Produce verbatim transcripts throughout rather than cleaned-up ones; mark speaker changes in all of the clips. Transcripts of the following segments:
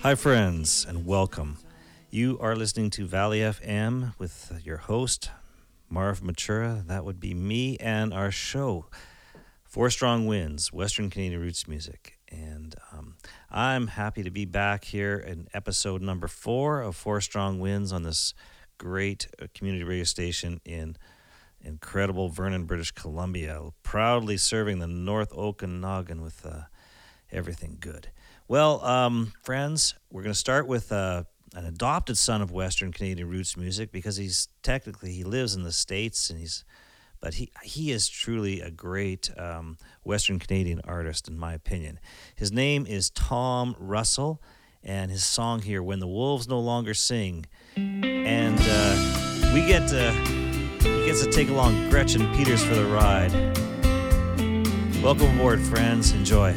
Speaker 1: Hi, friends, and welcome. You are listening to Valley F M with your host, Marv Matura. That would be me, and our show, Four Strong Winds, Western Canadian Roots Music. And um, I'm happy to be back here in episode number four of Four Strong Winds on this great community radio station in incredible Vernon, British Columbia, proudly serving the North Okanagan with uh, everything good. Well, um, friends, we're going to start with uh, an adopted son of Western Canadian roots music because he's technically, he lives in the States, and he's, but he he is truly a great um, Western Canadian artist, in my opinion. His name is Tom Russell, and his song here, When the Wolves No Longer Sing. And uh, we get to, he gets to take along Gretchen Peters for the ride. Welcome aboard, friends. Enjoy.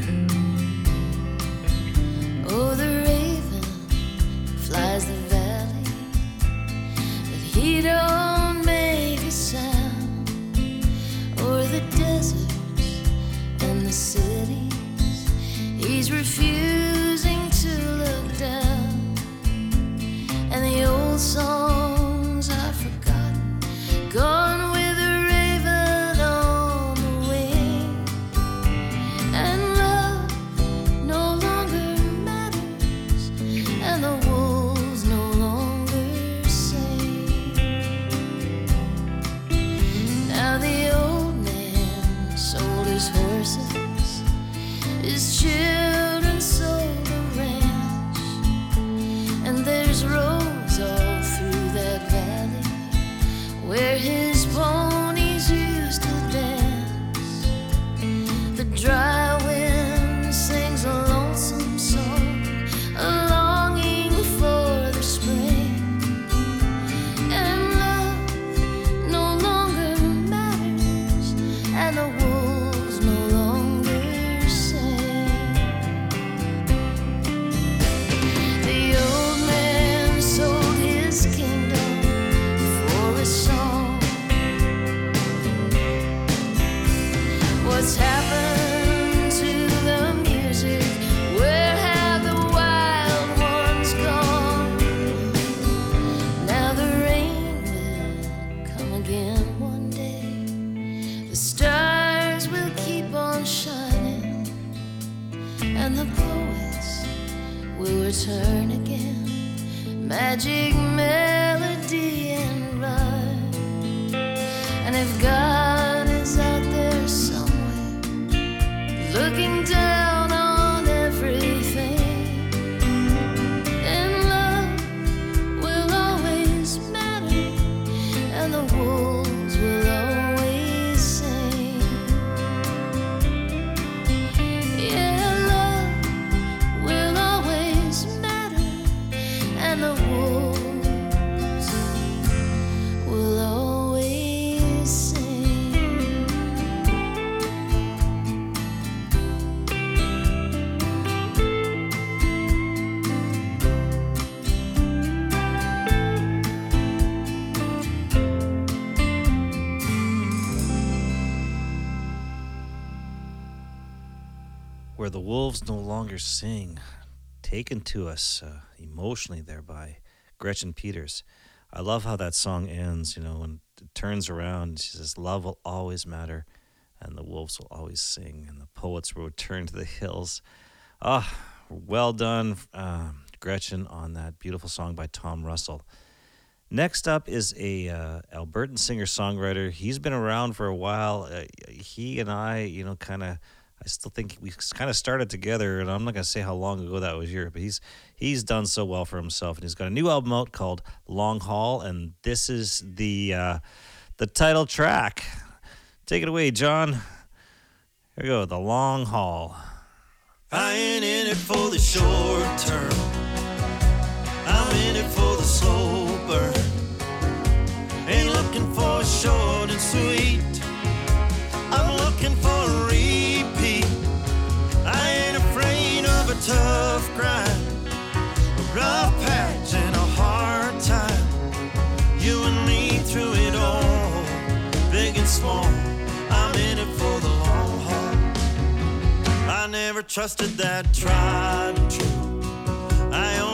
Speaker 2: Oh, the raven flies the valley, but he don't make a sound. Or the deserts and the cities, he's refusing to look down. And the old songs are forgotten, gone with the raven on the wing. And love no longer matters, and the wolves no longer sing. Now the old man sold his horses, his children sold the ranch, and there's roads all through that valley where his ponies used to dance. The dry wind sings a lonesome song, a longing for the spring. And love no longer matters, and the wolves no longer sing. The old man sold his kingdom for a song. What's happened to the music? Where have the wild ones gone? Now the rain will come again one day. The stars will keep on shining, and the poets will return again. Magic melody and rhyme. And if God is out there somewhere, looking down on everything, then love will always matter, and the wolves will always sing. Yeah, love will always matter, and the wolves will always sing.
Speaker 1: Where the Wolves No Longer Sing, taken to us uh, emotionally there by Gretchen Peters. I love how that song ends, you know, and it turns around. She says, love will always matter, and the wolves will always sing, and the poets will return to the hills. Ah, well done, uh, Gretchen, on that beautiful song by Tom Russell. Next up is a uh, Albertan singer-songwriter. He's been around for a while. Uh, he and I, you know, kind of, I still think we kind of started together, and I'm not going to say how long ago that was here, but he's he's done so well for himself, and he's got a new album out called Long Haul, and this is the uh, the title track. Take it away, John. Here we go, The Long Haul.
Speaker 3: I ain't in it for the short term, I'm in it for the slow burn. Ain't looking for short and sweet, I'm looking for a repeat. I ain't afraid of a tough grind, a rough patch and a hard time. You and me through it all, big and small, I'm in it for the long haul. I never trusted that tried and true, I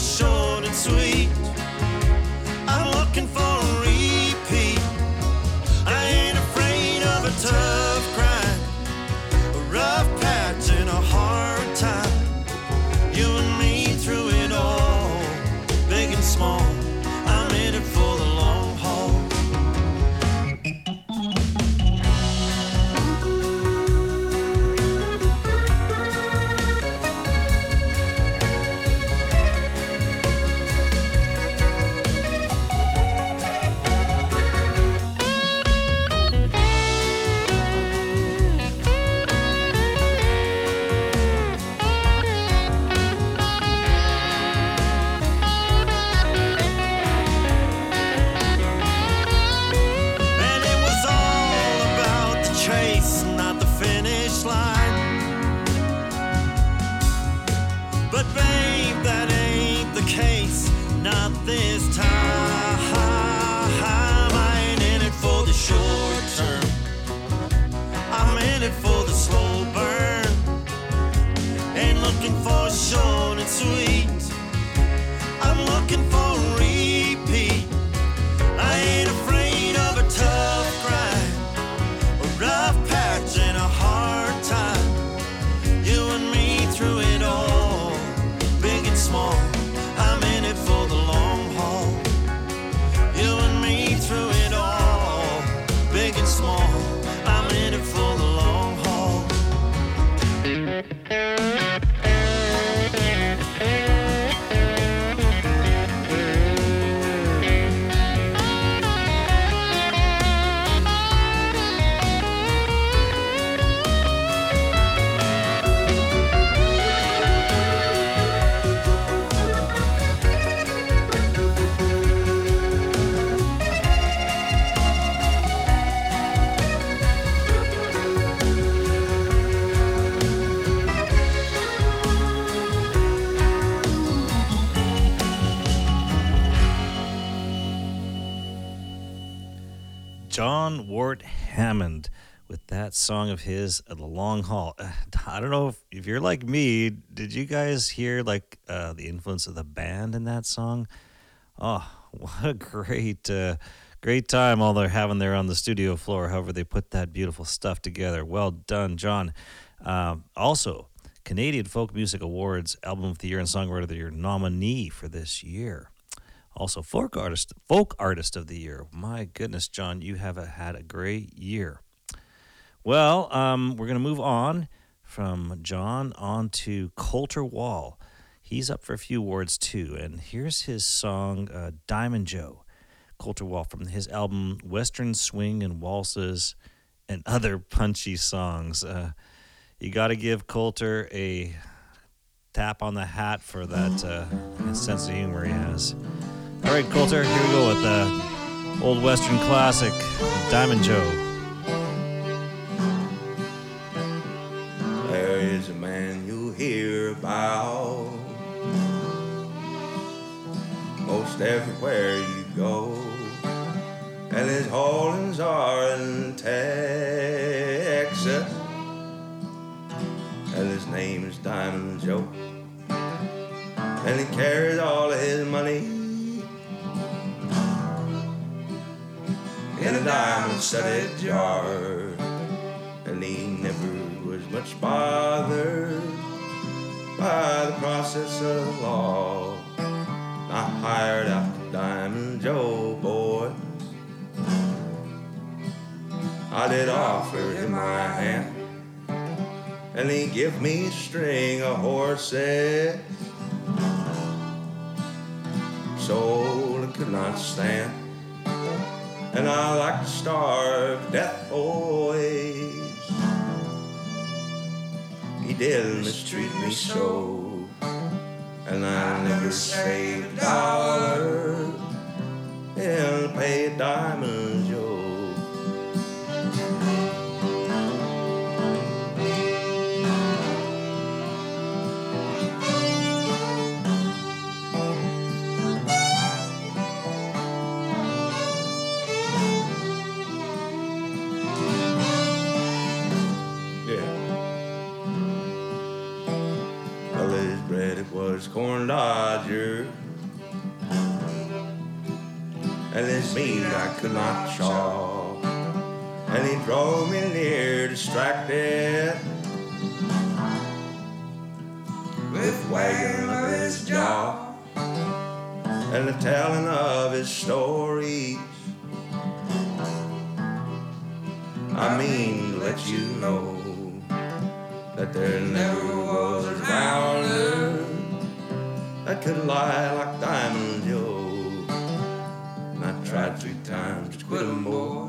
Speaker 3: short and sweet. I'm looking for a repeat. I ain't afraid of a tough grind, a rough patch and a hard time. You and me through it all, big and small. I'm in it for the long haul. And it was all about the chase, not the finish line. But babe, that ain't the case, not this time. I ain't in it for the short term, I'm in it for the slow burn. Ain't looking for short and sweet, I'm looking for a repeat. I ain't afraid of a tough grind, a rough patch and a hard time. You and me through it all, big and small. I'm in it for the long haul. You and me through it all, big and small. I'm in it for the long haul.
Speaker 1: John Wart Hammond with that song of his, uh, The Long Haul. Uh, I don't know if, if you're like me, did you guys hear like uh, the influence of the band in that song? Oh, what a great, uh, great time all they're having there on the studio floor, however they put that beautiful stuff together. Well done, John. Um, also, Canadian Folk Music Awards Album of the Year and Songwriter of the Year nominee for this year. Also, folk artist, folk artist of the year. My goodness, John, you have a, had a great year. Well, um, we're going to move on from John on to Colter Wall. He's up for a few awards too, and here's his song, uh, Diamond Joe. Colter Wall from his album Western Swing and Waltzes and Other Punchy Songs. Uh, you got to give Colter a tap on the hat for that uh, sense of humor he has. All right, Colter, here we go with the old Western classic, Diamond Joe.
Speaker 4: There is a man you hear about most everywhere you go, and his holdings are in Texas, and his name is Diamond Joe, and he carries all of his money in a diamond-studded jar, and he never was much bothered by the process of law. I hired out the Diamond Joe boy. I did offer him my hand, and he give me a string of horses sold and could not stand. And I like to starve death always. He did mistreat me so, and I never saved a dollar and paid Diamond Joe. Was Corn Dodger, and his meat I could not chaw. And he drove me near distracted with wagging of his jaw and the telling of his stories. I mean to let you know that there never was a rounder that could lie like Diamond Joe. And I tried three times to quit him, boys,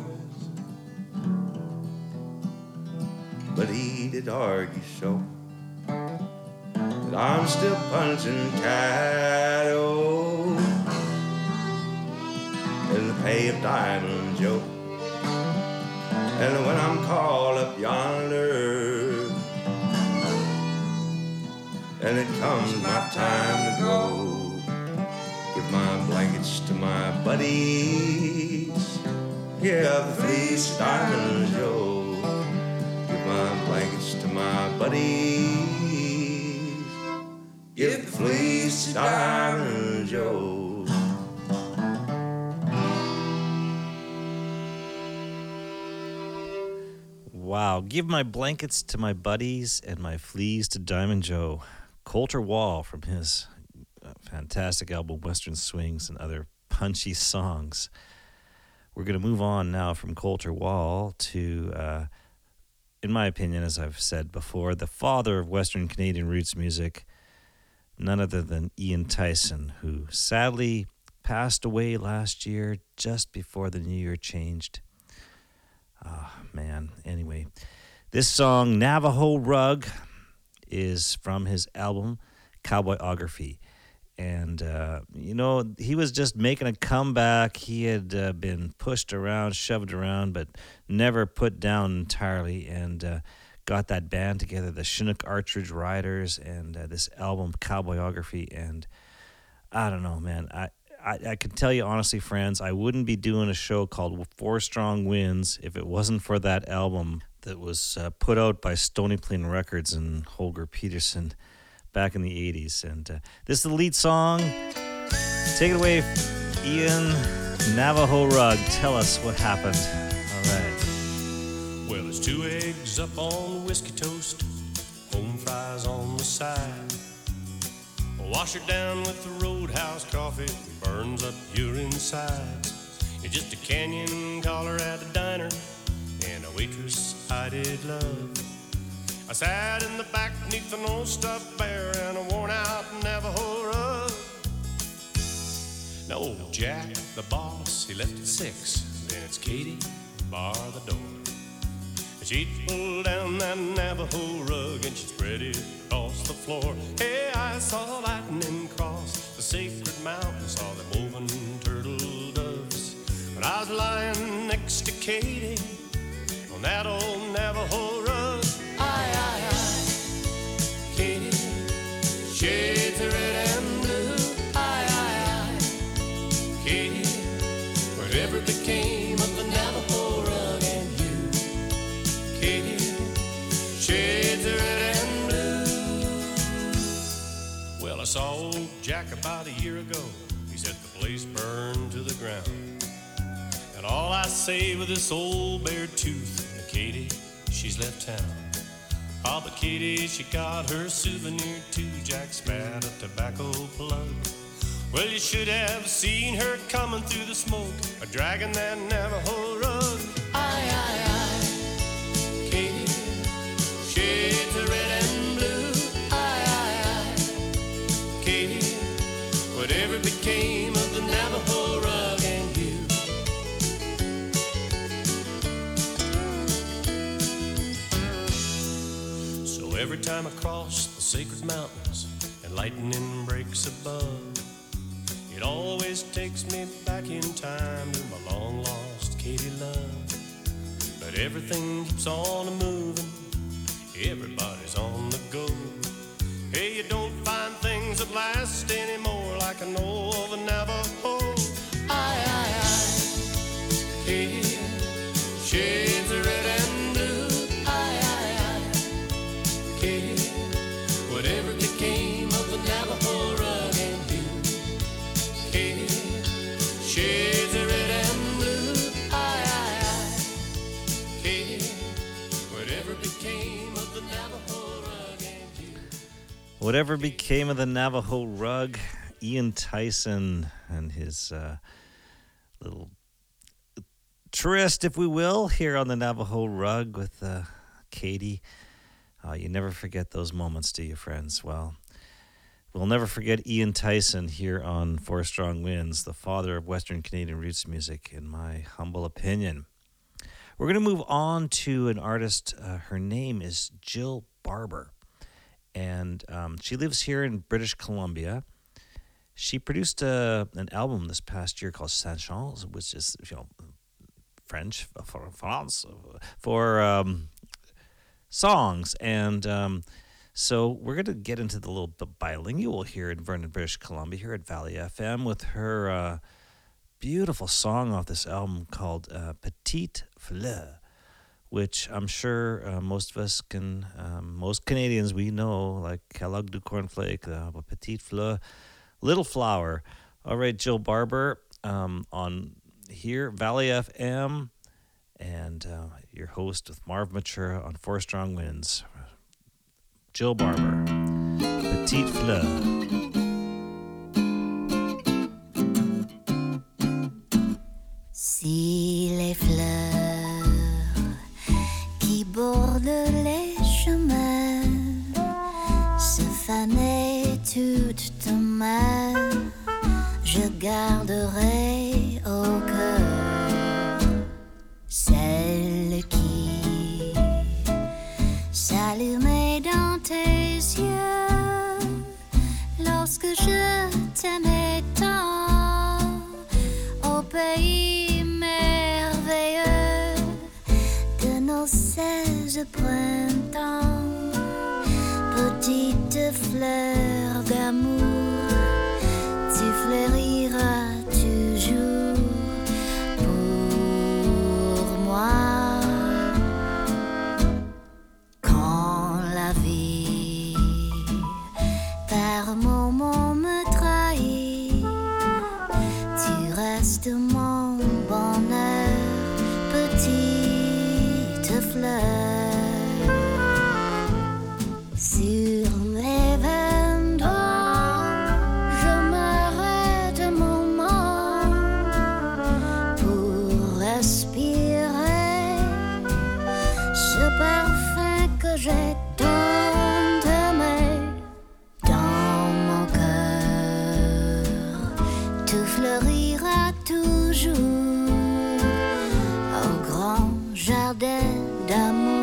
Speaker 4: but he did argue so that I'm still punching cattle in the pay of Diamond Joe. And when I'm called up yonder and it comes my time to go, give my blankets to my buddies, give the fleece to Diamond Joe. Give my blankets to my buddies, give the fleece to Diamond Joe.
Speaker 1: Wow. Give my blankets to my buddies and my fleas to Diamond Joe. Colter Wall from his uh, fantastic album Western Swings and Other Punchy Songs. We're going to move on now from Colter Wall to, uh, in my opinion, as I've said before, the father of Western Canadian roots music, none other than Ian Tyson, who sadly passed away last year just before the new year changed. Oh, man. Anyway, this song, Navajo Rug, is from his album, Cowboyography. And, uh, you know, he was just making a comeback. He had uh, been pushed around, shoved around, but never put down entirely. And uh, got that band together, the Chinook Archridge Riders, and uh, this album, Cowboyography. And I don't know, man. I... I, I can tell you honestly, friends, I wouldn't be doing a show called Four Strong Winds if it wasn't for that album that was uh, put out by Stony Plain Records and Holger Peterson back in the eighties. And uh, this is the lead song. Take it away, Ian. Navajo Rug. Tell us what happened. All right.
Speaker 5: Well, there's two eggs up on whiskey toast, home fries on the side. Wash it down with the Roadhouse coffee, burns up your insides. You're just a canyon caller at a diner and a waitress I did love. I sat in the back neath an old stuffed bear and a worn-out Navajo rug. Now old Jack, the boss, he left at six. Then it's Katie, bar the door. She'd pull down that Navajo rug and she'd spread it across the floor. Hey, I saw lightning cross the sacred mountain, saw them moving turtle doves. But I was lying next to Katie on that old Navajo rug. Aye, aye, aye, Katie, shades of red and blue. Aye, aye, aye, Katie, whatever became of the Navajo rug and you, Katie, shades of red and blue. Well, I saw old Jack about a year ago. He said the place burned to the ground. And all I say with this old bare tooth, Katie, she's left town. Oh, but Katie, she got her souvenir too. Jack spat a tobacco plug. Well, you should have seen her coming through the smoke, a dragging that Navajo rug. Aye, aye, aye, Katie, shades of red and blue. Aye, aye, aye, Katie, whatever became of the Navajo rug and you. So every time I cross the sacred mountains and lightning breaks above, it always takes me back in time to my long-lost Katie love. But everything keeps on a-moving, everybody's on the go. Hey, you don't find things that last anymore like I know of a Navajo. Aye, aye, aye, Katie, shades of red and blue. Aye, aye, aye, Katie, whatever became of the Navajo rug and you, Katie, shades of red
Speaker 1: Whatever became of the Navajo rug? Ian Tyson and his uh, little tryst, if we will, here on the Navajo rug with uh, Katie. Uh, you never forget those moments, do you, friends? Well, we'll never forget Ian Tyson here on Four Strong Winds, the father of Western Canadian roots music, in my humble opinion. We're going to move on to an artist. Uh, her name is Jill Barber, and um, she lives here in British Columbia. She produced a, an album this past year called Saint-Jean, which is, you know, French for France, for um, songs. And um, so we're going to get into the little bit bilingual here in Vernon, British Columbia, here at Valley F M, with her uh, beautiful song off this album called uh, Petite Fleur, which I'm sure uh, most of us can, um, most Canadians we know, like Kellogg du Cornflake, uh, Petite Fleur, Little Flower. All right, Jill Barber um, on here, Valley F M, and uh, your host with Marv Matura on Four Strong Winds. Jill Barber, Petite Fleur.
Speaker 6: Si les fleurs qui bordent les chemins se fanaient toutes demain, je garderai au cœur celle qui s'allumait dans tes yeux lorsque je t'aimais tant au pays merveilleux de nos seize printemps. Petite fleur d'amour, tu fleuriras toujours pour moi. Quand la vie par moments me trahit, tu restes mon bonheur, petite fleur. Sur mes vingt doigts, je m'arrête un moment pour respirer ce parfum que j'ai tant aimé. Dans mon cœur, tout fleurira toujours au grand jardin d'amour.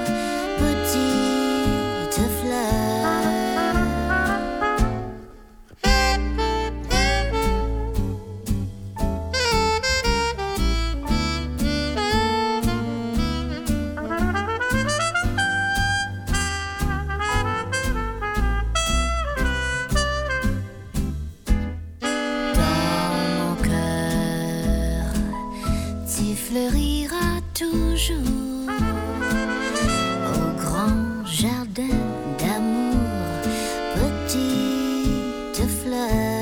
Speaker 6: Fleurira toujours au grand jardin d'amour, petite fleur.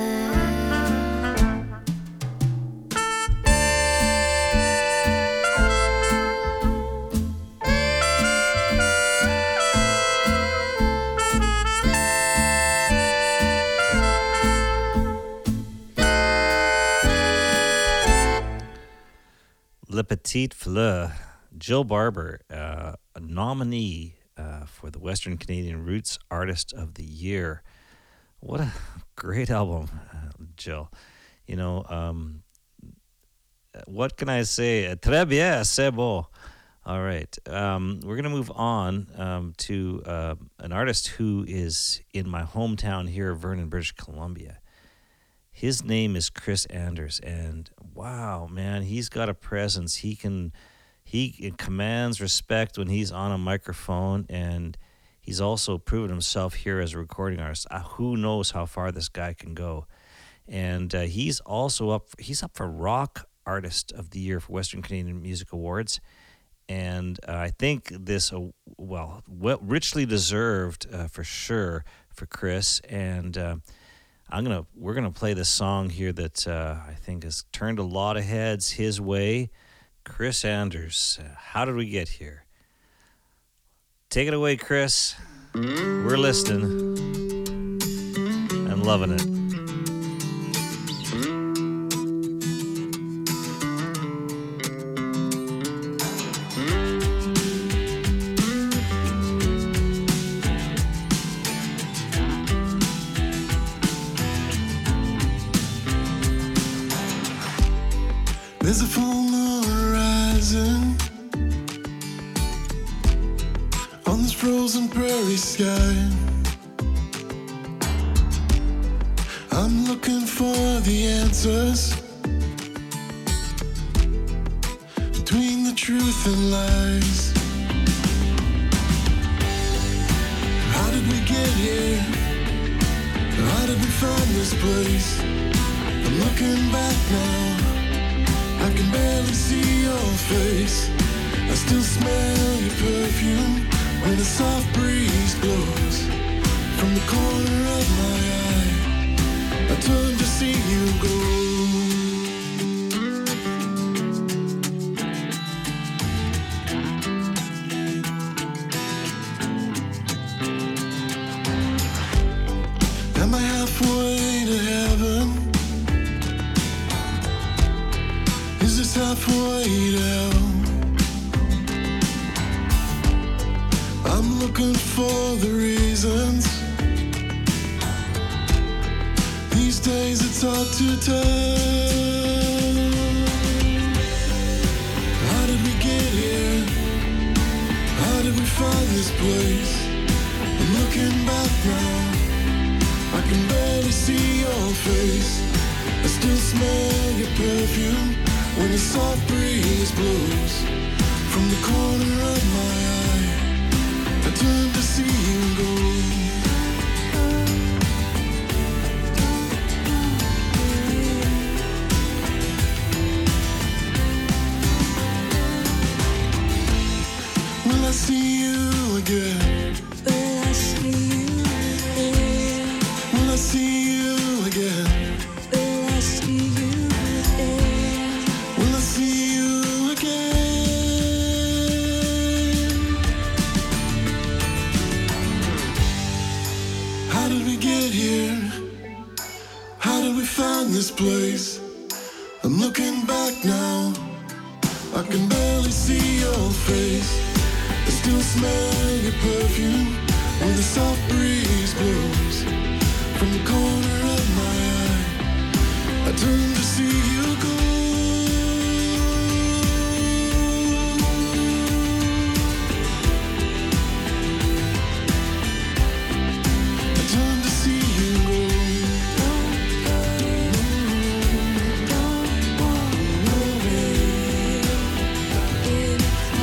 Speaker 1: La Petite Fleur, Jill Barber, uh, a nominee uh, for the Western Canadian Roots Artist of the Year. What a great album, uh, Jill. You know, um, what can I say? Très bien, c'est beau. All right. Um, we're going to move on um, to uh, an artist who is in my hometown here, Vernon, British Columbia. His name is Chris Anders, and wow, man, he's got a presence. He can, he commands respect when he's on a microphone, and he's also proven himself here as a recording artist. Uh, who knows how far this guy can go? And uh, he's also up. He's up for Rock Artist of the Year for Western Canadian Music Awards, and uh, I think this, uh, well, well, richly deserved uh, for sure for Chris. And uh, I'm gonna we're gonna play this song here that uh, I think has turned a lot of heads his way. Chris Anders, uh, how did we get here? Take it away, Chris. We're listening and loving it.
Speaker 7: There's a full moon rising on this frozen prairie sky. I'm looking for the answers between the truth and lies. How did we get here? How did we find this place? I'm looking back now. I can barely see your face. I still smell your perfume when the soft breeze blows from the corner of my eye. I turn to see you go. Am I halfway to heaven? Is this halfway down? I'm looking for the reasons. These days it's hard to tell. How did we get here? How did we find this place? I'm looking back now. I can barely see your face. I still smell your perfume when the soft breeze blows from the corner of my eye. I turn to see you go. Will I see you again?
Speaker 8: Will I see you again?
Speaker 7: Will I see you again?
Speaker 8: Will I see you again?
Speaker 7: Will I see you again? How did we get here? How did we find this place? I'm looking back now. I can barely see your face. I still smell your perfume when the soft breeze blows from the corner of my eye. I turn to see you go. I turn to see you go.
Speaker 8: Don't walk away. Baby,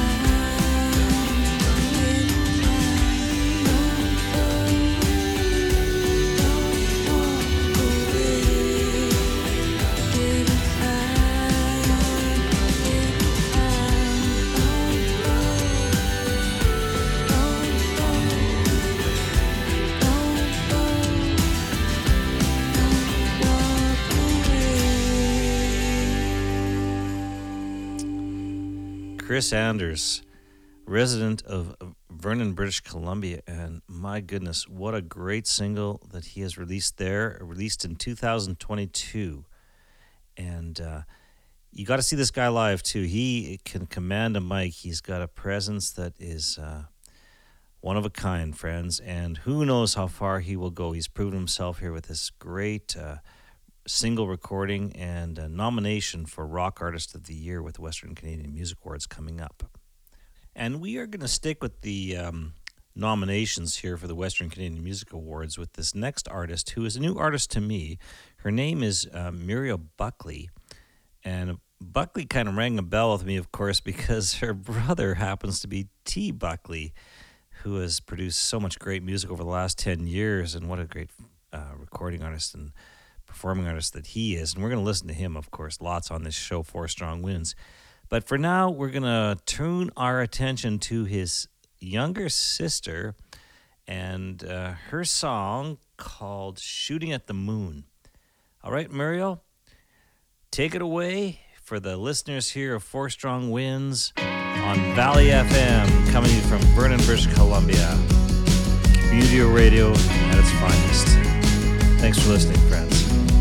Speaker 1: Chris Anders, resident of Vernon, British Columbia, and my goodness, what a great single that he has released there, released in two thousand twenty-two. And uh, you got to see this guy live too. He can command a mic. He's got a presence that is uh, one of a kind, friends, and who knows how far he will go. He's proven himself here with this great uh, single recording and a nomination for Rock Artist of the Year with Western Canadian Music Awards coming up. And we are going to stick with the um, nominations here for the Western Canadian Music Awards with this next artist, who is a new artist to me. Her name is uh, Muriel Buckley. And Buckley kind of rang a bell with me, of course, because her brother happens to be T. Buckley, who has produced so much great music over the last ten years. And what a great uh, recording artist and performing artist that he is. And we're going to listen to him, of course, lots on this show, Four Strong Winds. But for now, we're going to turn our attention to his younger sister and uh, her song called Shooting at the Moon. All right, Muriel, take it away for the listeners here of Four Strong Winds on Valley F M, coming to you from Vernon, British Columbia. Mudio Radio at its finest. Thanks for listening, friends.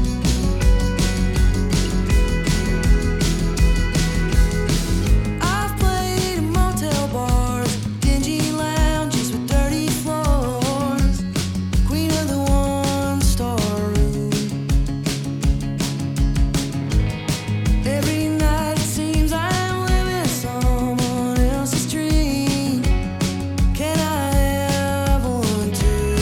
Speaker 8: I've played in motel bars, dingy lounges with dirty floors, queen of the one-star room. Every night it seems I'm living someone else's dream. Can I have one too?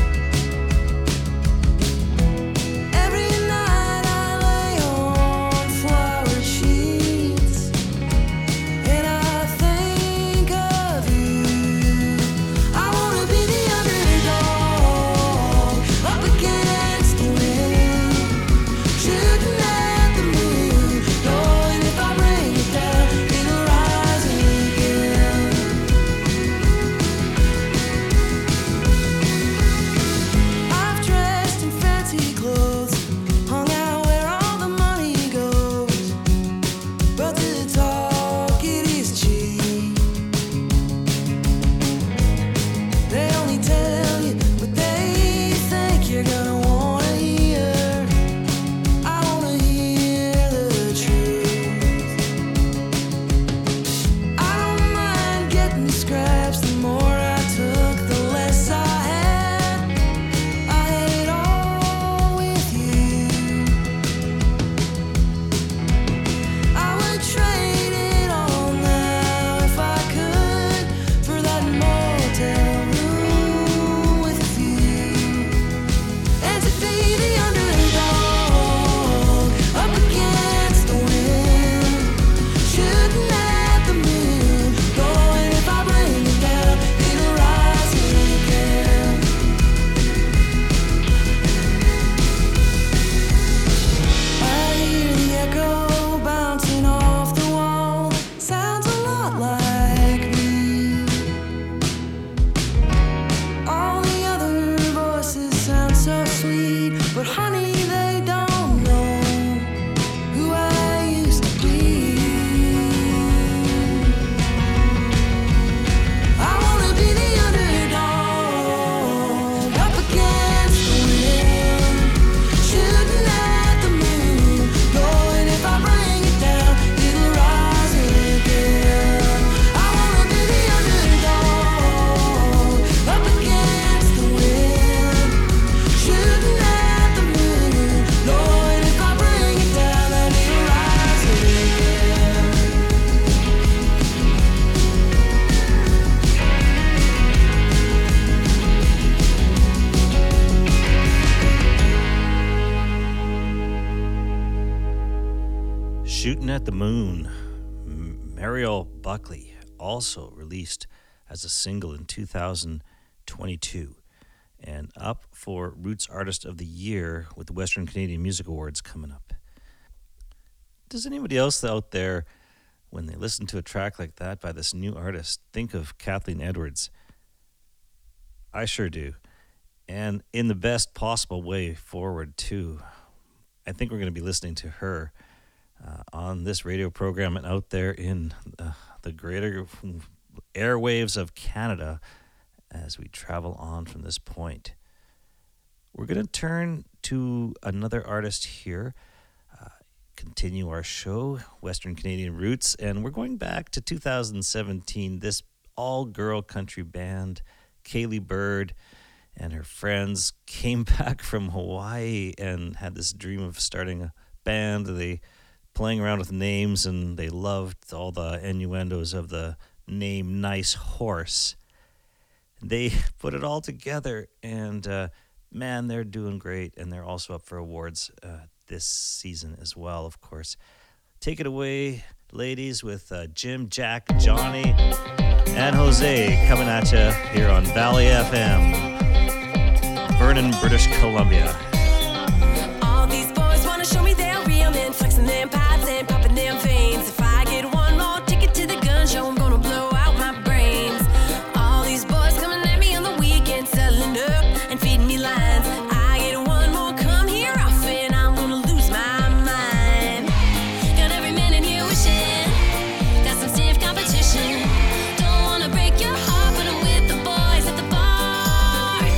Speaker 8: Every night I lay on flower sheets and I think of you. I wanna be the underdog up against the wind, shooting at the moon, knowing if I bring it down, it'll rise again. I've dressed in fancy clothes, hung out where all the money goes, but to talk it is cheap. They only tell you what they think you're gonna wanna hear. I wanna hear the truth. I don't mind getting scraps. The more I took, the less I had. I had it all with you. I would trade it all now if I could for that motel room with a view. And to be the underdog up against the wind, shooting at the moon, knowing if I bring it down, it'll rise again. I hear the echo bouncing off the wall. Sounds a lot like me. All the other voices sound so sweet, but honey, they don't know who I used to be. I wanna be the underdog up against the wind, shooting at the moon, knowing if I bring it down, it'll rise again. I wanna be the underdog up against the wind, shooting at the moon, knowing if I bring it down, then it'll rise again.
Speaker 1: Shooting at the Moon, M- Mariel Buckley, also released as a single in two thousand twenty-two and up for Roots Artist of the Year with the Western Canadian Music Awards coming up. Does anybody else out there, when they listen to a track like that by this new artist, think of Kathleen Edwards? I sure do. And in the best possible way forward, too. I think we're going to be listening to her Uh, on this radio program and out there in uh, the greater airwaves of Canada as we travel on from this point. We're going to turn to another artist here, uh, continue our show, Western Canadian Roots, and we're going back to two thousand seventeen. This all-girl country band, Kaylee Bird and her friends, came back from Hawaii and had this dream of starting a band. They playing around with names, and they loved all the innuendos of the name Nice Horse. They put it all together, and uh, man, they're doing great, and they're also up for awards uh, this season as well, of course. Take it away, ladies, with uh, Jim, Jack, Johnny, and Jose coming at you here on Valley F M, Vernon, British Columbia.
Speaker 9: All these boys wanna show me their real men, flexing them pads and popping them veins. If I get one more ticket to the gun show, I'm gonna blow out my brains. All these boys coming at me on the weekend, selling up and feeding me lines. I get one more come here often, I'm gonna lose my mind. Got every man in here wishing, got some stiff competition. Don't wanna break your heart, but I'm with the boys at the bar.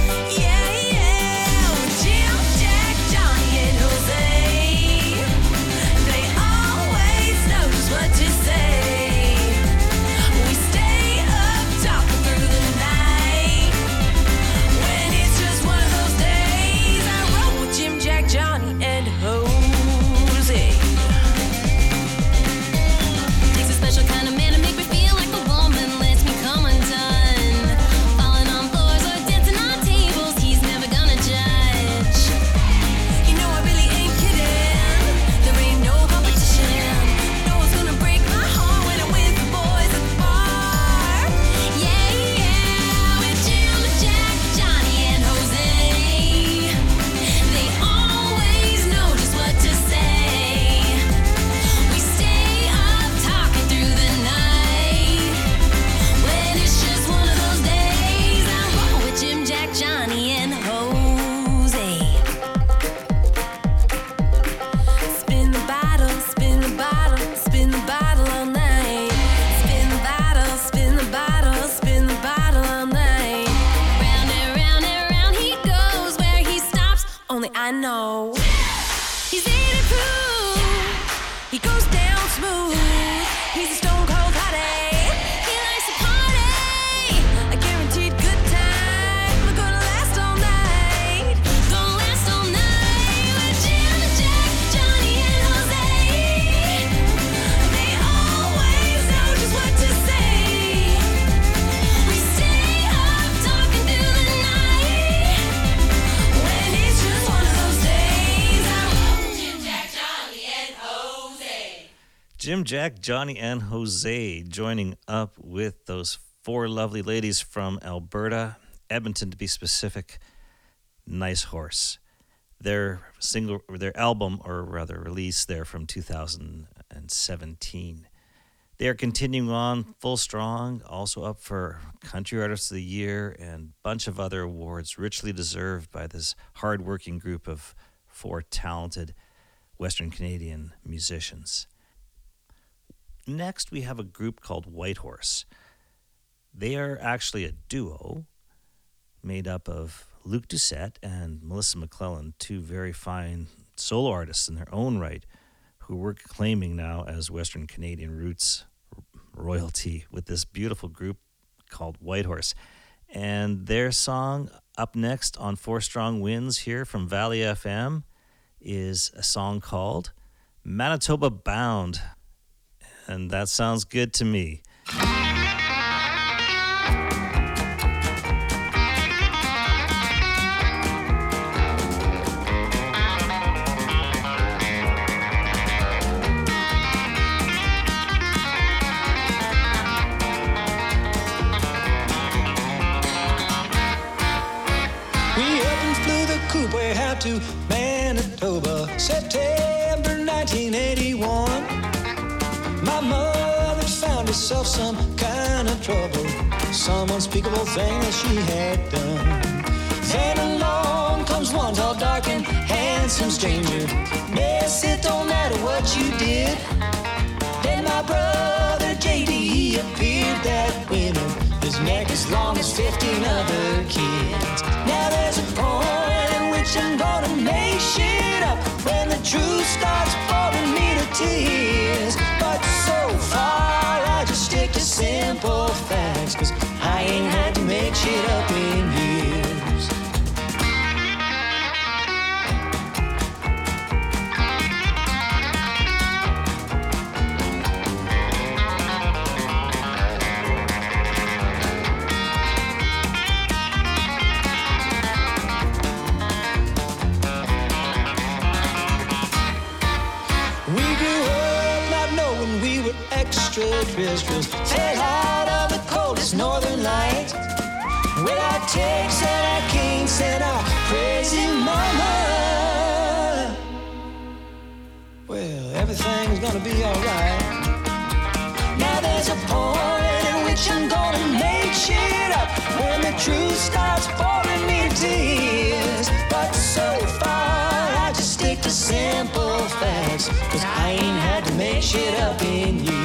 Speaker 1: Jim, Jack, Johnny, and Jose joining up with those four lovely ladies from Alberta, Edmonton to be specific. Nice Horse. Their single, their album, or rather release there from two thousand seventeen. They are continuing on full strong, also up for Country Artist of the Year and a bunch of other awards richly deserved by this hardworking group of four talented Western Canadian musicians. Next, we have a group called Whitehorse. They are actually a duo made up of Luc Doucette and Melissa McClellan, two very fine solo artists in their own right, who we're claiming now as Western Canadian roots royalty with this beautiful group called Whitehorse. And their song up next on Four Strong Winds here from Valley F M is a song called Manitoba Bound. And that sounds good to me.
Speaker 10: To Manitoba, September nineteen eighty-one. My mother found herself some kind of trouble, some unspeakable thing that she had done. Then along comes one tall, dark, and handsome stranger. Yes, it don't matter what you did. Then my brother J D, he appeared that winter. His neck as long as fifteen other kids. Now there's a point I'm gonna make shit up when the truth starts boring me to tears. But so far I just stick to simple facts, 'cause I ain't had to make shit up in years. Extraterrestrials fed out of the coldest northern light. With our takes and our kinks and our crazy mama, well, everything's gonna be alright. Now there's a point in which I'm gonna make shit up when the truth starts boring me to tears. But so far I just stick to simple facts, 'cause I ain't had to make shit up in years.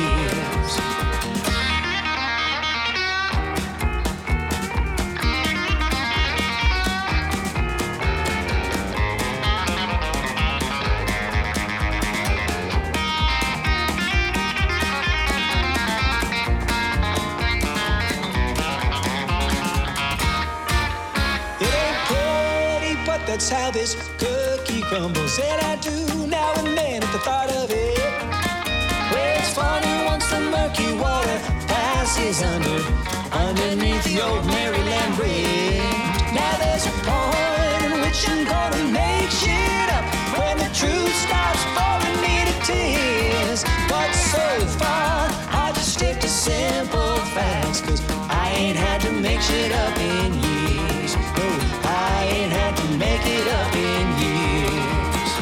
Speaker 10: That's how this cookie crumbles, and I do now and then at the thought of it. Well, it's funny once the murky water passes under, underneath the old Maryland Bridge. Now there's a point in which I'm gonna make shit up when the truth starts boring me to tears. But so far I just stick to simple facts, 'cause I ain't had to make shit up in years. No, I ain't had to make it up in years.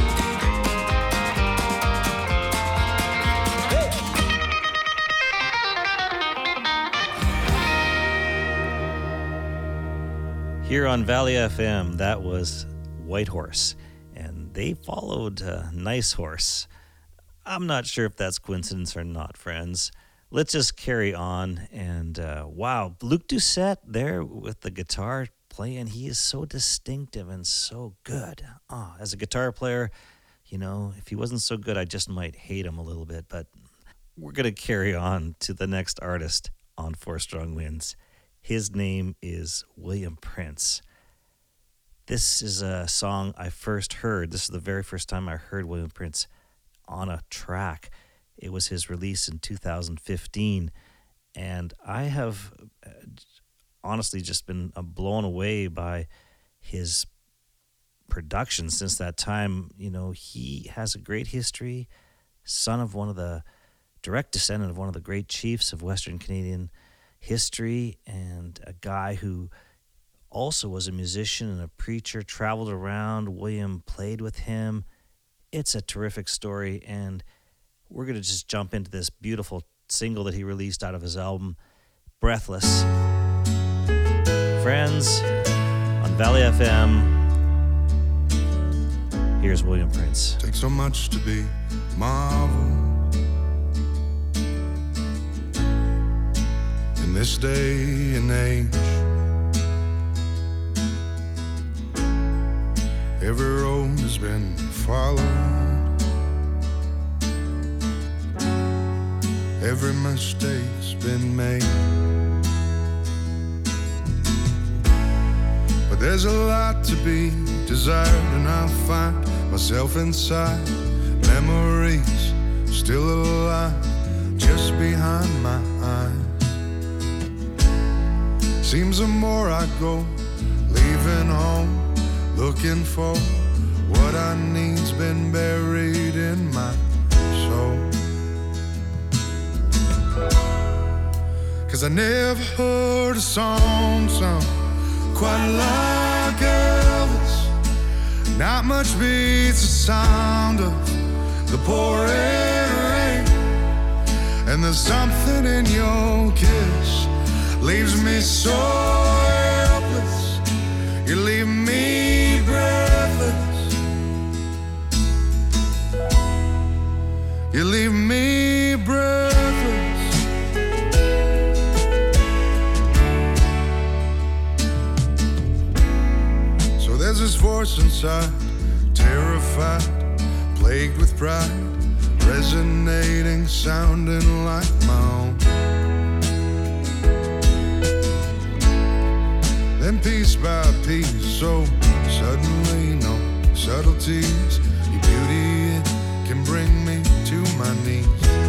Speaker 1: Hey. Here on Valley F M, that was Whitehorse, and they followed uh, Nice Horse. I'm not sure if that's coincidence or not, friends. Let's just carry on. And uh, wow, Luc Doucette there with the guitar playing, he is so distinctive and so good. Oh, as a guitar player, you know, if he wasn't so good, I just might hate him a little bit. But we're going to carry on to the next artist on Four Strong Winds. His name is William Prince. This is a song I first heard. This is the very first time I heard William Prince on a track. It was his release in two thousand fifteen. And I have honestly just been blown away by his production since that time. You know, he has a great history, son of one of the direct descendant of one of the great chiefs of Western Canadian history, and a guy who also was a musician and a preacher, traveled around. William played with him. It's a terrific story, and we're going to just jump into this beautiful single that he released out of his album, Breathless. Friends, on Valley F M, here's William Prince.
Speaker 7: Takes so much to be marveled in this day and age. Every road has been followed, every mistake's been made, but there's a lot to be desired, and I find myself inside memories still alive just behind my eyes. Seems the more I go, leaving home, looking for what I need's been buried in my soul. Cause I never heard a song sung quite like Elvis. Not much beats the sound of the pouring rain, and there's something in your kiss leaves me so helpless. You leave me breathless. You leave me breathless. So there's this voice inside, terrified, plagued with pride, resonating, sounding like my own. Then piece by piece, so suddenly, no subtleties, your beauty, it can bring me to my knees.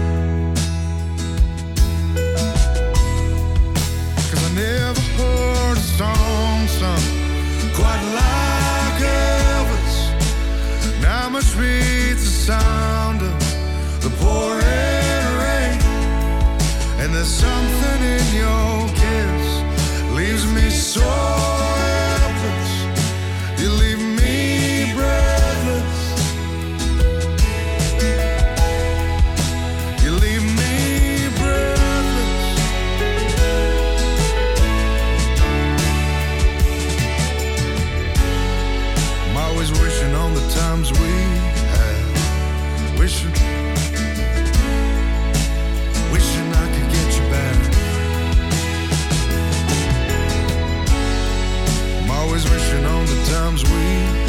Speaker 7: Cause I never heard a song sung quite like Elvis. Not much beats the sound of the pouring rain, and there's something in your kiss leaves me so helpless. You leave me breathless. You leave me breathless. I'm always wishing on the times we had, wishing, wishing I could get you back. Always wishing on the times we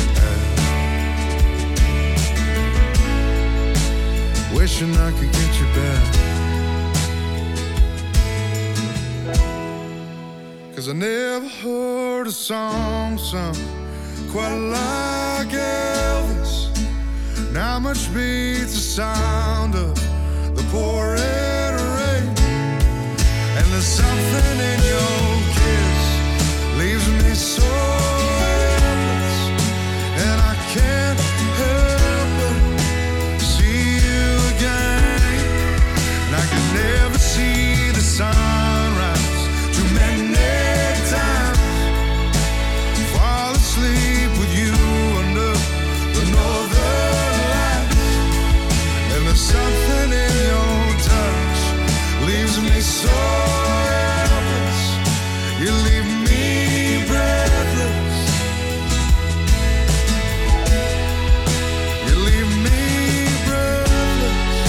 Speaker 7: had, wishing I could get you back. Cause I never heard a song sung quite like Elvis. Not much beats the sound of the pouring rain, and there's something in your kiss leaves me so helpless, and I can't help but see you again. And I can never see the sunrise too many times. Fall asleep with you under the northern lights, and there's something in your touch leaves me so helpless. You leave me breathless. You leave me breathless.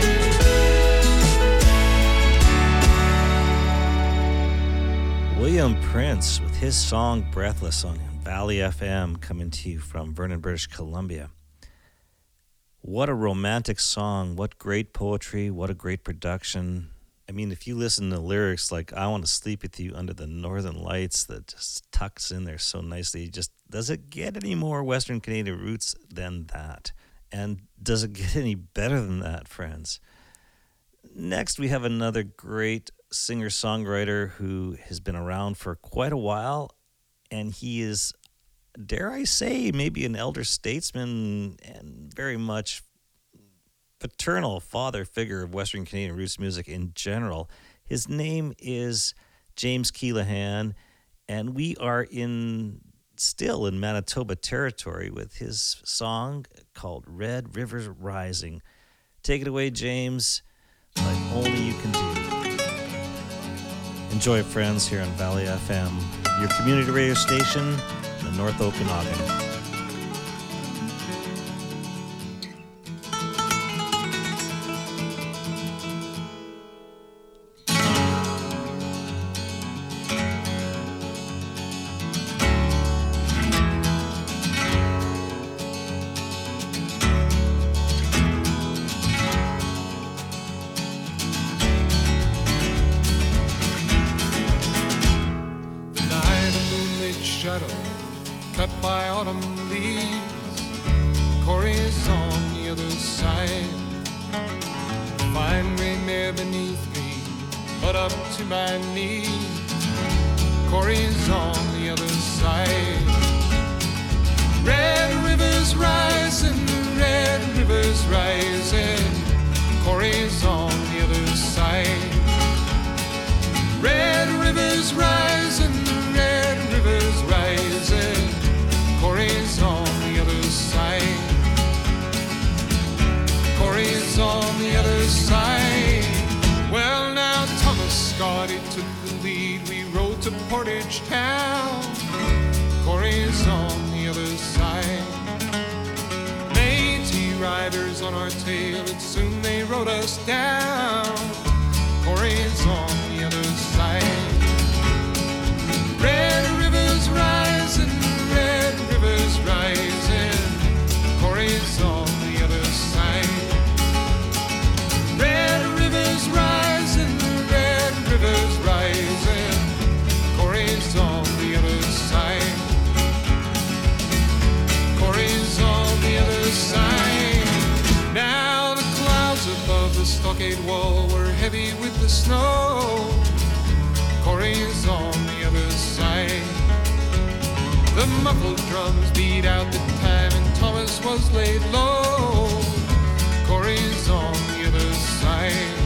Speaker 1: William Prince with his song Breathless on Valley F M, coming to you from Vernon, British Columbia. What a romantic song. What great poetry. What a great production. I mean, if you listen to lyrics like I Want to Sleep With You Under the Northern Lights, that just tucks in there so nicely. Just does it get any more Western Canadian roots than that? And does it get any better than that, friends? Next, we have another great singer-songwriter who has been around for quite a while, and he is, dare I say, maybe an elder statesman and very much paternal father figure of Western Canadian roots music in general. His name is James Keelaghan, and we are in still in Manitoba territory with his song called Red Rivers Rising. Take it away, James, like only you can do. Enjoy it, friends, here on Valley F M, your community radio station in the North Okanagan.
Speaker 11: Cut by autumn leaves, Corey's on the other side. Fine gray mare beneath me, but up to my knees. Corey's on the other side. Red rivers rising, red rivers rising. Corey's on the other side. Red rivers rising, red rivers rising. Corey's on the other side. Corey's on the other side. Well, now Thomas Scotty took the lead. We rode to Portage Town. Corey's on the other side. Métis riders on our tail, and soon they rode us down. Corey's on the other side. Red rivers rising, red rivers rising. Corey's on the other side. Red rivers rising, red rivers rising. Corey's on the other side. Corey's on the other side. Now the clouds above the stockade wall were heavy with the snow. Corey's on the other side. The muffled drums beat out the time and Thomas was laid low. Corey's on the other side.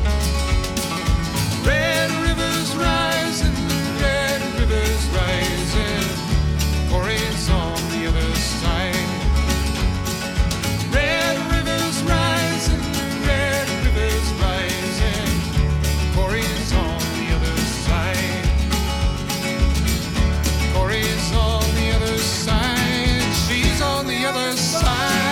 Speaker 11: Red rivers rising, red rivers rising. Corey's on the other side. Red rivers rising, red rivers rising. Corey's on the other side. Corey's on the other side. She's on the other side.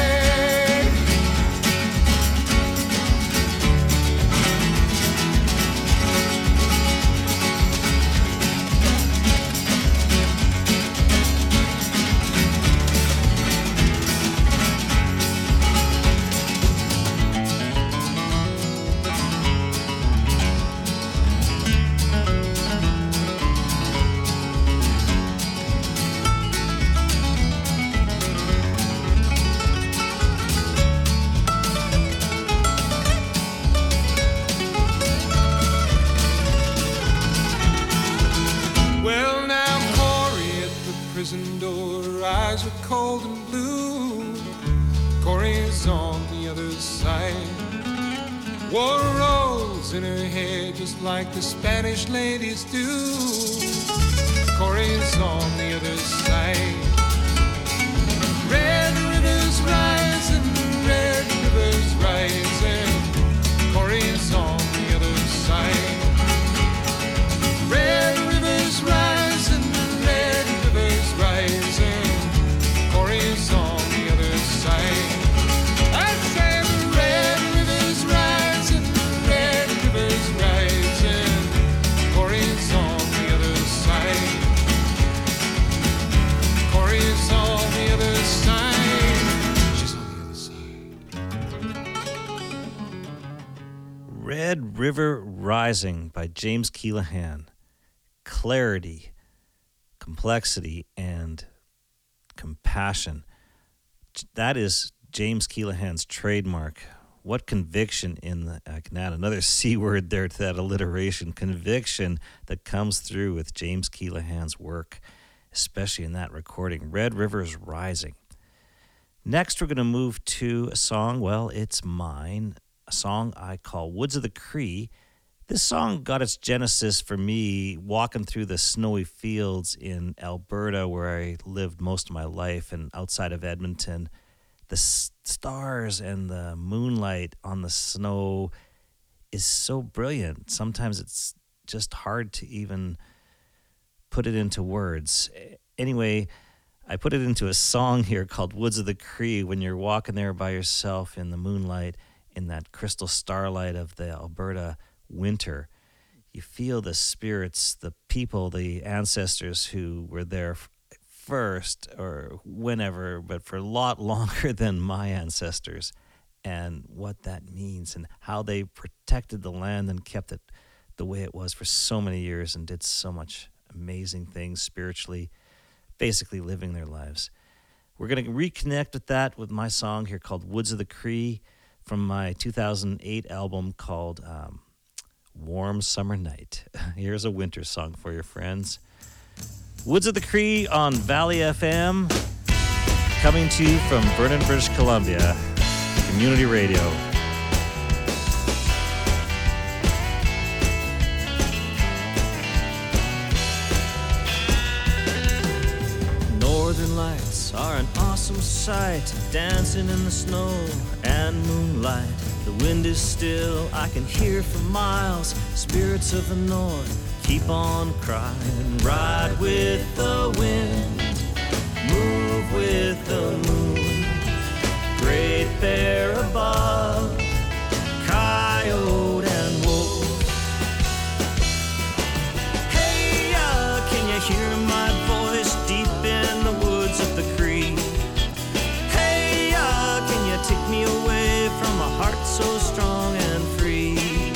Speaker 11: Prison door, her eyes were cold and blue. Corey's on the other side. Wore rolls in her hair just like the Spanish ladies do. Corey's on the other side. Red rivers rising, red rivers rising. Corey's on the other side. Red rivers rising, red rivers rising. Corey's on the other side. I say red rivers rising, red rivers rising. Corey's on the other side. Corey's on the other side. She's on the other side.
Speaker 1: Red River Rising by James Keelaghan. Clarity, complexity, and compassion. That is James Keelaghan's trademark. What conviction in the, I can add another C word there to that alliteration, conviction that comes through with James Keelaghan's work, especially in that recording, Red Rivers Rising. Next, we're going to move to a song, well, it's mine, a song I call Woods of the Cree. This song got its genesis for me walking through the snowy fields in Alberta, where I lived most of my life, and outside of Edmonton. The s- stars and the moonlight on the snow is so brilliant. Sometimes it's just hard to even put it into words. Anyway, I put it into a song here called Woods of the Cree. When you're walking there by yourself in the moonlight, in that crystal starlight of the Alberta winter, you feel the spirits, the people, the ancestors who were there f- first or whenever, but for a lot longer than my ancestors, and what that means and how they protected the land and kept it the way it was for so many years and did so much amazing things spiritually, basically living their lives. We're going to reconnect with that with my song here called Woods of the Cree from my two thousand eight album called um, Warm Summer Night. Here's a winter song for your friends. Woods of the Cree on Valley F M, coming to you from Vernon, British Columbia, Community Radio.
Speaker 3: Northern lights are an awesome sight, dancing in the snow and moonlight. The wind is still, I can hear for miles. Spirits of the north keep on crying. Ride with the wind, move with the moon. Great Bear above, coyote and wolf. Hey, uh, can you hear my voice deep in the woods of the Cree? Hey, uh, can you take me away from a heart so strong and free?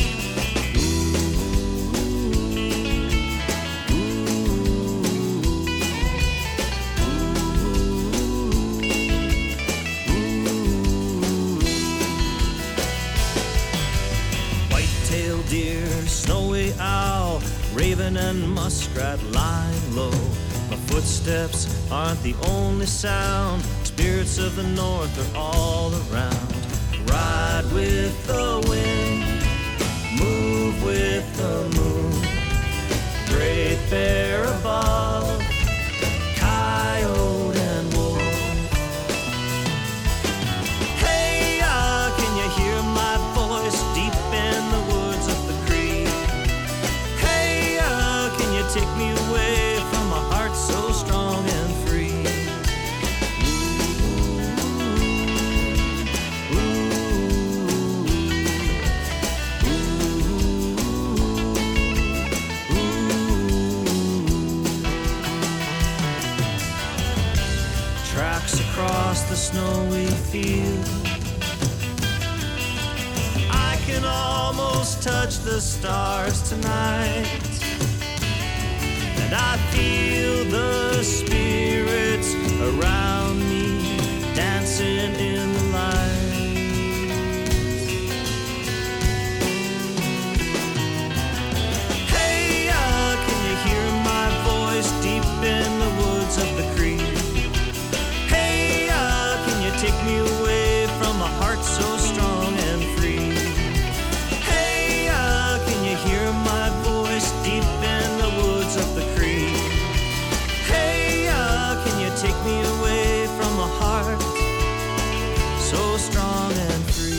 Speaker 3: White-tailed deer, snowy owl, raven and muskrat lying low. My footsteps aren't the only sound. Spirits of the north are all around. Ride with the wind, move with the moon. Great Bear above, coyote and wolf. Hey, uh, can you hear my voice deep in the woods of the Cree? Hey, uh, can you take me away from a heart so strong and free? Tracks across the snowy field, I can almost touch the stars tonight. And I feel the spirits around me dancing in the light. Hey, uh, can you hear my voice deep in the woods of the Cree? Hey, uh, can you take me away from a heart so strong and free? Hey, uh, can you hear my voice deep in the woods of the Cree? Hey, uh, can you take me away from a heart so strong and free?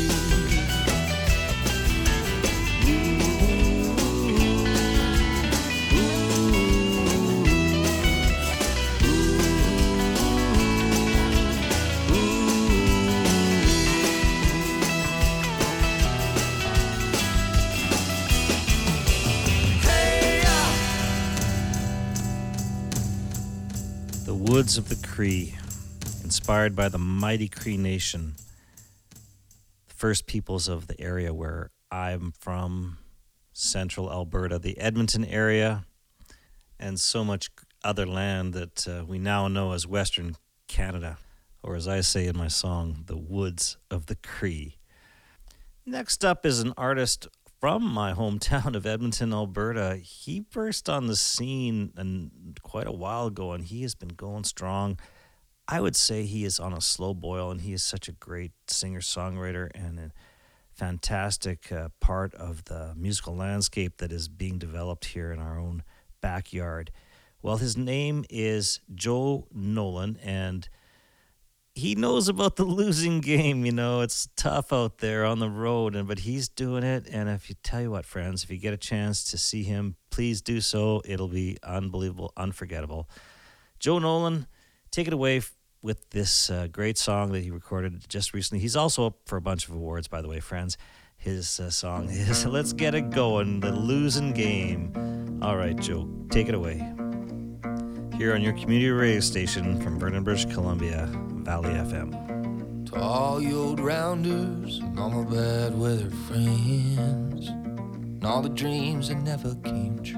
Speaker 1: The Woods of the Cree, inspired by the mighty Cree Nation, the first peoples of the area where I'm from, central Alberta, the Edmonton area, and so much other land that uh, we now know as Western Canada, or as I say in my song, the Woods of the Cree. Next up is an artist from my hometown of Edmonton, Alberta. He burst on the scene and quite a while ago, and he has been going strong. I would say he is on a slow boil, and he is such a great singer-songwriter and a fantastic uh, part of the musical landscape that is being developed here in our own backyard. Well, his name is Joe Nolan, and he knows about the losing game. You know, it's tough out there on the road, and but he's doing it. And if you tell you what, friends, if you get a chance to see him, please do so. It'll be unbelievable, unforgettable. Joe Nolan, take it away f- with this uh, great song that he recorded just recently. He's also up for a bunch of awards, by the way, friends. His uh, song is Let's Get It Going, the losing game. All right, Joe, take it away. Here on your community radio station from Vernon, British Columbia, Valley F M.
Speaker 12: To all you old rounders and all my bad weather friends, and all the dreams that never came true.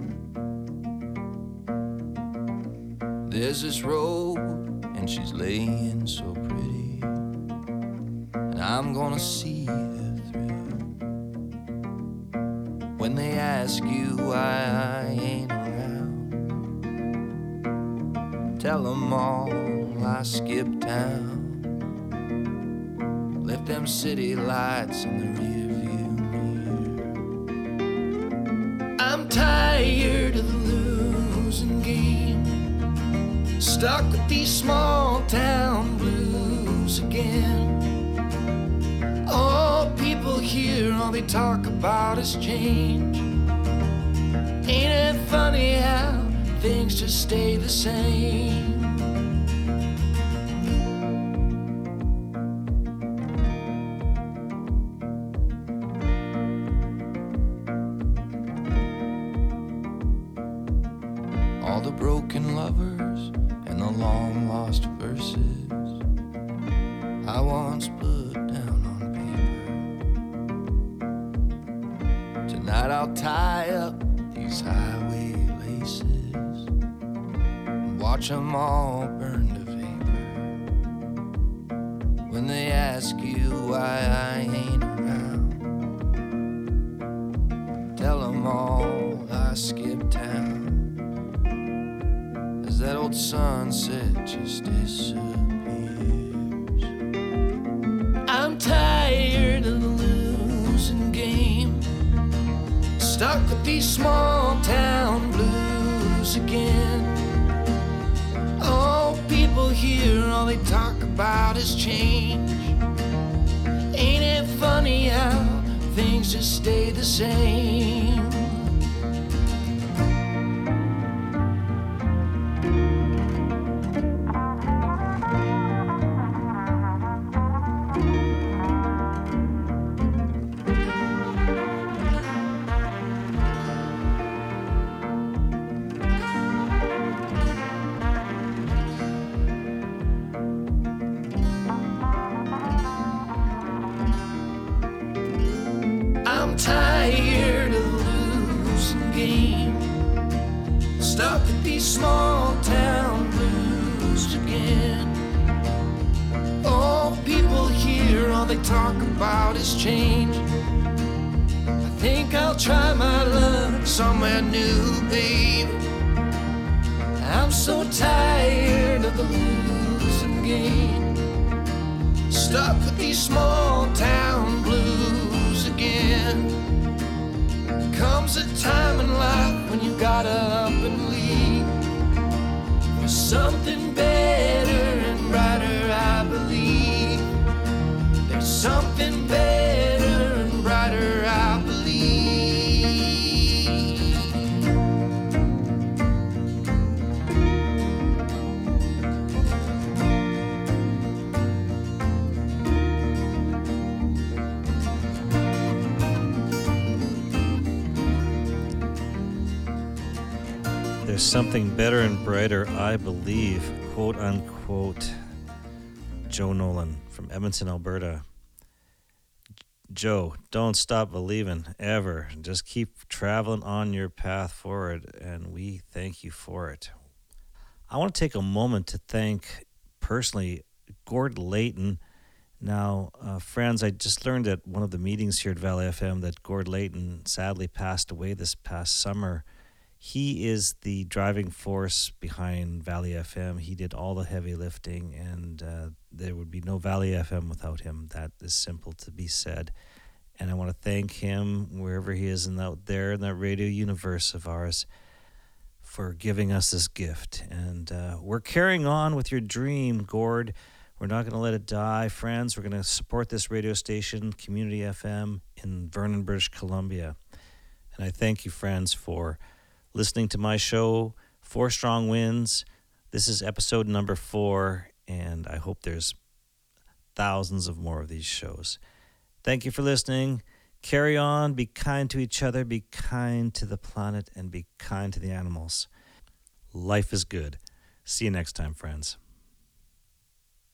Speaker 12: There's this road, and she's laying so pretty, and I'm gonna see her through. When they ask you why I ain't around, tell them all I skipped town, left them city lights in the rearview mirror. I'm tired of the losing game, stuck with these small town blues again. All people here, all they talk about is change. Ain't it funny how things just stay the same? All the broken lovers and the long lost verses I once put down on paper. Tonight I'll tie up these highway laces and watch them all burn to vapor. When they ask you why I ain't around, tell them all I skipped town. That old sunset just disappears. I'm tired of the losing game, stuck with these small town blues again. All people here, all they talk about is change. Ain't it funny how things just stay the same?
Speaker 1: Something better and brighter, I believe, quote unquote. Joe Nolan from Edmonton, Alberta. Joe, don't stop believing ever. Just keep traveling on your path forward, and we thank you for it. I want to take a moment to thank personally Gord Layton. Now, uh, friends, I just learned at one of the meetings here at Valley F M that Gord Layton sadly passed away this past summer. He is the driving force behind Valley F M. He did all the heavy lifting, and uh, there would be no Valley F M without him. That is simple to be said. And I want to thank him, wherever he is in out there in that radio universe of ours, for giving us this gift. And uh, we're carrying on with your dream, Gord. We're not going to let it die, friends. We're going to support this radio station, Community F M, in Vernon, British Columbia. And I thank you, friends, for listening to my show, Four Strong Winds. This is episode number four, and I hope there's thousands of more of these shows. Thank you for listening. Carry on. Be kind to each other. Be kind to the planet, and be kind to the animals. Life is good. See you next time, friends.